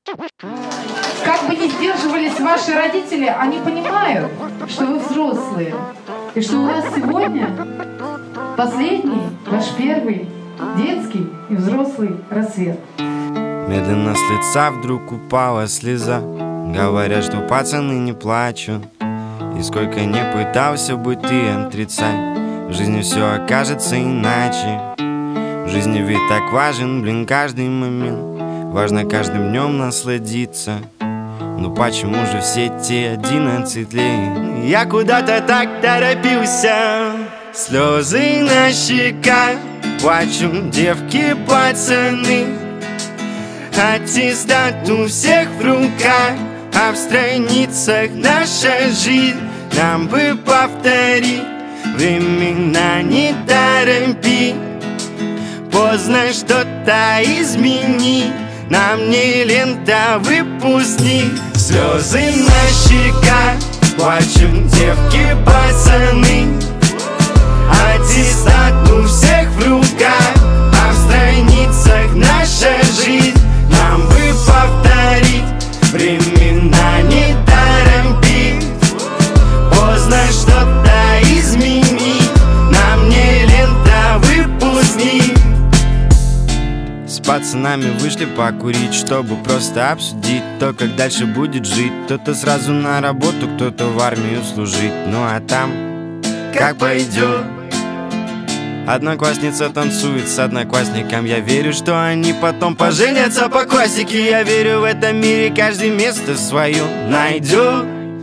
Как бы ни сдерживались ваши родители, они понимают, что вы взрослые. И что у вас сегодня последний, ваш первый детский и взрослый рассвет. Медленно с лица вдруг упала слеза. Говорят, что пацаны не плачут. И сколько не пытался бы ты отрицать, в жизни все окажется иначе. В жизни ведь так важен, каждый момент. Важно каждым днем насладиться. Но почему же все те 11 лет я куда-то так торопился? Слезы на щеках, плачут девки, пацаны. Аттестат у всех в руках, а в страницах наша жизнь. Нам бы повторить времена, не торопи. Поздно что-то изменить, нам не лента, выпускник. Слезы на щеках, плачут девки, пацаны. Аттестат у всех в руках, а в страницах наша жизнь. Нам бы повторить времена, не торопи. Поздно что-то изменить, нам не лента, выпускник. С пацанами вышли покурить, чтобы просто обсудить то, как дальше будет жить. Кто-то сразу на работу, кто-то в армию служить. Ну а там как пойдет. Одноклассница танцует с одноклассником. Я верю, что они потом поженятся по классике. Я верю, в этом мире каждый место свое найдет.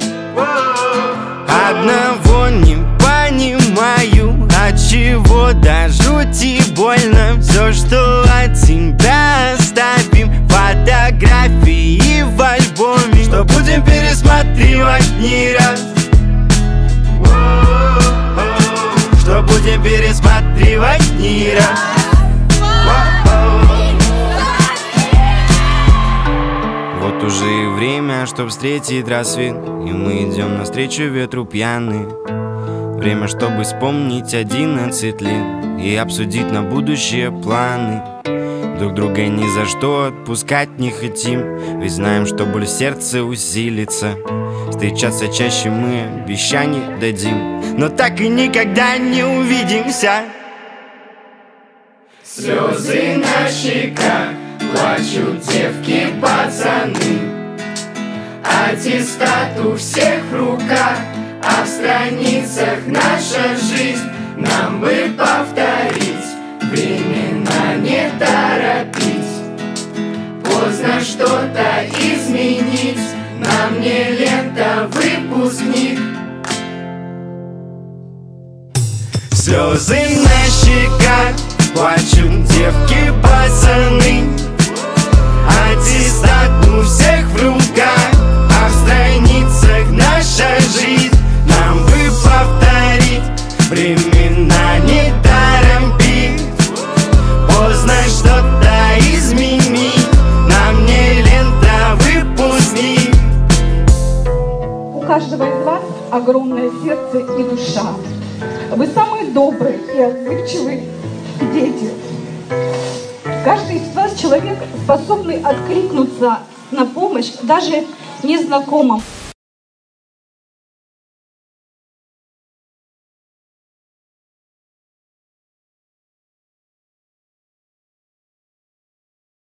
Одного не понимаю, от чего до жути больно. Все, что от тебя оставим, фотографии в альбоме, что будем пересматривать не раз. Что будем пересматривать не раз. Вот уже и время, чтоб встретить рассвет, и мы идем навстречу ветру пьяные. Время, чтобы вспомнить 11 лет и обсудить на будущее планы. Друг друга ни за что отпускать не хотим, ведь знаем, что боль в сердце усилится. Встречаться чаще мы обещаний дадим, но так и никогда не увидимся. Слезы на щеках, плачут девки, пацаны. Аттестат у всех в руках, а в страницах наша жизнь. Нам бы повторить времена, не торопить. Поздно что-то изменить, нам не лента, выпускник. Слезы на щеках, плачут девки, пацаны. Аттестат у всех в руках, а в страницах наша жизнь. Нам бы повторить времена, не торопить. Поздно что-то изменить, нам не лента, выпускник. У каждого из вас огромное сердце и душа. Вы самые добрые и отзывчивые дети. Каждый из вас человек, способный откликнуться на помощь даже незнакомым.